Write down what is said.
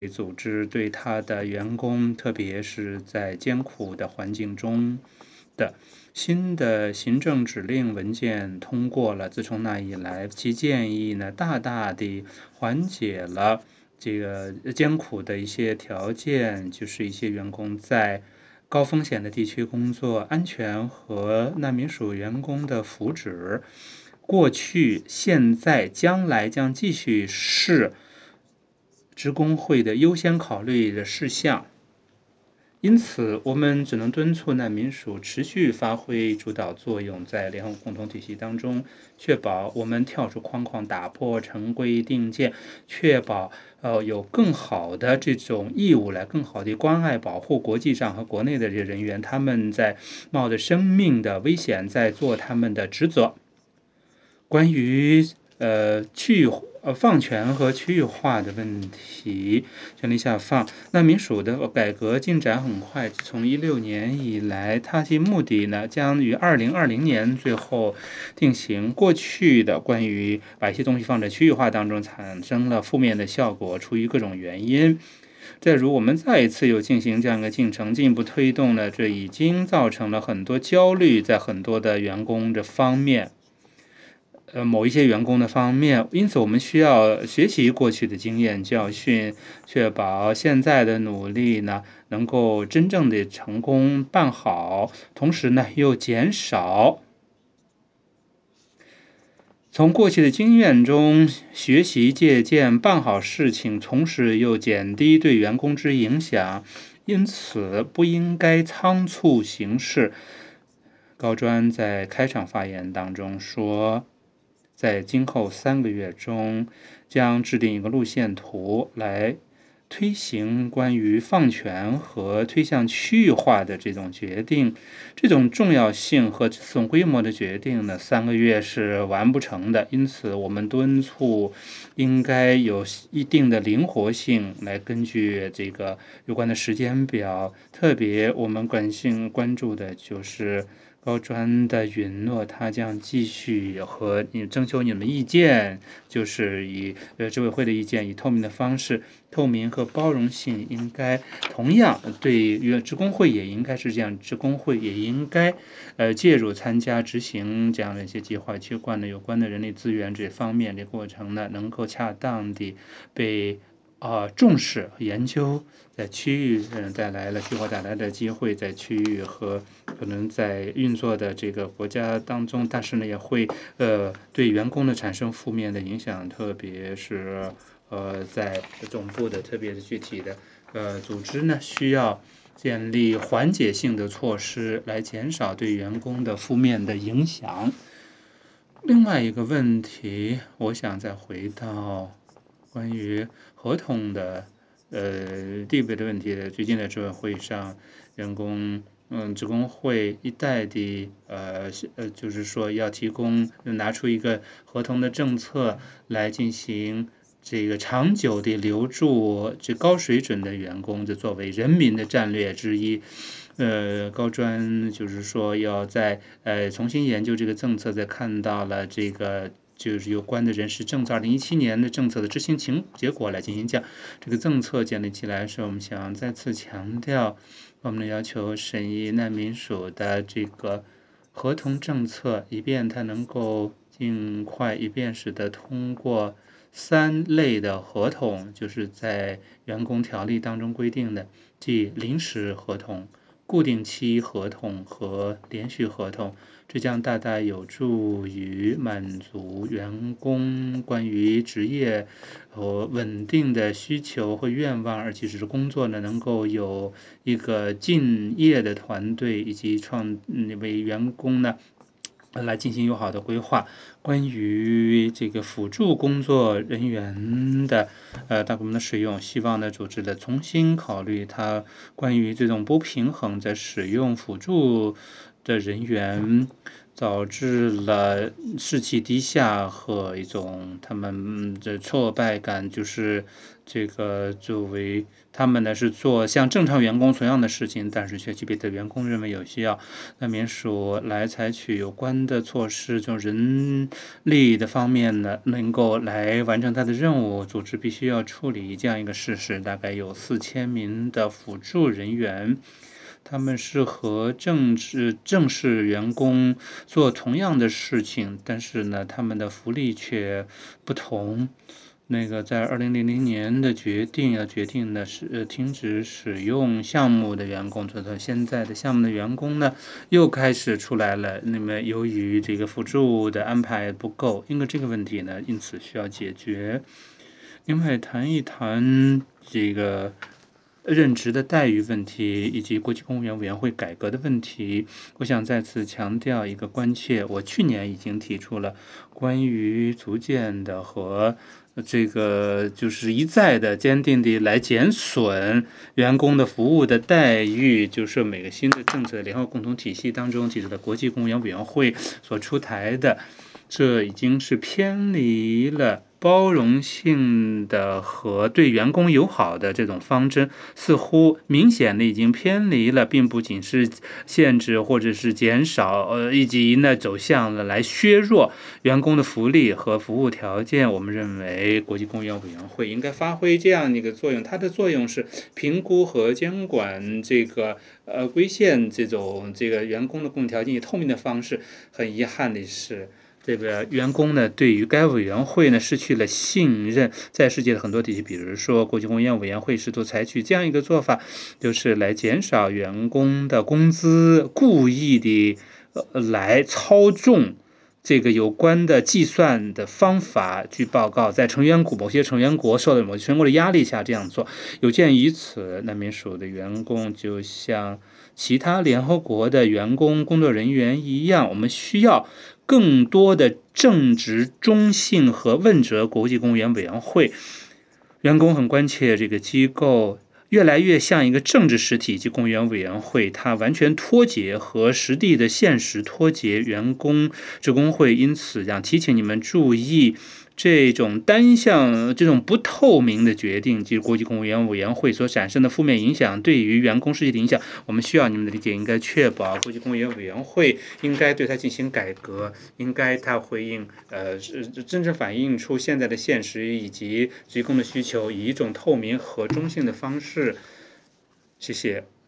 组织对他的员工，特别是在艰苦的环境中的新的行政指令文件通过了。自从那以来，其建议呢，大大地缓解了这个艰苦的一些条件，就是一些员工在高风险的地区工作，安全和难民署员工的福祉，过去、现在、将来将继续是职工会的优先考虑的事项。因此，我们只能敦促难民署持续发挥主导作用，在联合共同体系当中，确保我们跳出框框，打破陈规定见，确保有更好的这种义务来更好的关爱保护国际上和国内的这些人员，他们在冒着生命的危险在做他们的职责。关于放权和区域化的问题，权力下放，难民署的改革进展很快。从2016年以来，它其目的呢，将于2020年最后定型。过去的关于把一些东西放在区域化当中，产生了负面的效果，出于各种原因。再如我们再一次又进行这样一个进程，进一步推动了，这已经造成了很多焦虑，在很多的员工这方面。某一些员工的方面，因此我们需要学习过去的经验教训，确保现在的努力呢能够真正的成功办好，同时呢又减少从过去的经验中学习借鉴，办好事情，同时又减低对员工之影响，因此不应该仓促行事。高专在开场发言当中说，在今后3个月中，将制定一个路线图来推行关于放权和推向区域化的这种决定。这种重要性和这种规模的决定呢，3个月是完不成的。因此，我们敦促应该有一定的灵活性，来根据这个有关的时间表。特别我们关注的就是高专的允诺，他将继续和你征求你们意见，就是以执委会的意见，以透明的方式，透明和包容性应该同样对职工会也应该是这样，职工会也应该介入参加执行这样的一些计划，去管有关的人力资源这方面的过程呢，能够恰当地被重视和研究，在区域带来了计划带来的机会，在区域和可能在运作的这个国家当中，但是呢也会对员工的产生负面的影响，特别是在总部的特别的具体的组织呢，需要建立缓解性的措施来减少对员工的负面的影响。另外一个问题，我想再回到关于合同的地位的问题。最近的这个会议上，职工会一再的就是说要拿出一个合同的政策来进行这个长久的留住这高水准的员工，这作为人民的战略之一。高专就是说要在重新研究这个政策，再看到了这个就是有关的人事政策2017年的政策的执行结果来进行讲。这个政策建立起来时，我们想再次强调，我们要求审议难民署的这个合同政策，以便它能够尽快以便使得通过3类的合同，就是在员工条例当中规定的，即临时合同、固定期合同和连续合同。这将大大有助于满足员工关于职业和稳定的需求和愿望，而且是工作呢能够有一个敬业的团队，以及为员工呢来进行友好的规划。关于这个辅助工作人员的大规模的使用，希望呢组织的重新考虑它关于这种不平衡在使用辅助的人员，导致了士气低下和一种他们的挫败感，就是这个作为他们呢是做像正常员工同样的事情，但是学级别的员工认为有需要，那民署来采取有关的措施，就人力的方面呢，能够来完成他的任务。组织必须要处理这样一个事实，大概有4000名的辅助人员。他们是和正式员工做同样的事情，但是呢，他们的福利却不同。那个在2000年的决定的是停止使用项目的员工，做到现在的项目的员工呢又开始出来了。那么由于这个辅助的安排不够，因为这个问题呢，因此需要解决。另外谈一谈这个任职的待遇问题以及国际公务员委员会改革的问题，我想再次强调一个关切。我去年已经提出了关于逐渐的和这个就是一再的坚定地来减损员工的服务的待遇，就是每个新的政策联合共同体系当中提出的国际公务员委员会所出台的，这已经是偏离了包容性的和对员工友好的这种方针，似乎明显的已经偏离了，并不仅是限制或者是减少，以及呢走向了来削弱员工的福利和服务条件。我们认为国际公务员委员会应该发挥这样的一个作用，它的作用是评估和监管这个规限这个员工的供条件以透明的方式。很遗憾的是，这个员工呢，对于该委员会呢失去了信任。在世界的很多地区，比如说国际公务员委员会试图采取这样一个做法，就是来减少员工的工资，故意的来操纵这个有关的计算的方法。据报告，在某些成员国受到某些成员国的压力下这样做。有鉴于此，难民署的员工就像其他联合国的员工工作人员一样，我们需要更多的正直、中性和问责国际公务员委员会。员工很关切这个机构越来越像一个政治实体及公务员委员会，它完全脱节和实地的现实脱节。员工职工会因此想提醒你们注意，这种单向、这种不透明的决定及国际公务员委员会所产生的负面影响对于员工士气的影响，我们需要你们的理解。应该确保国际公务员委员会应该对它进行改革，应该它回应真正反映出现在的现实以及职工的需求，以一种透明和中性的方式。谢谢。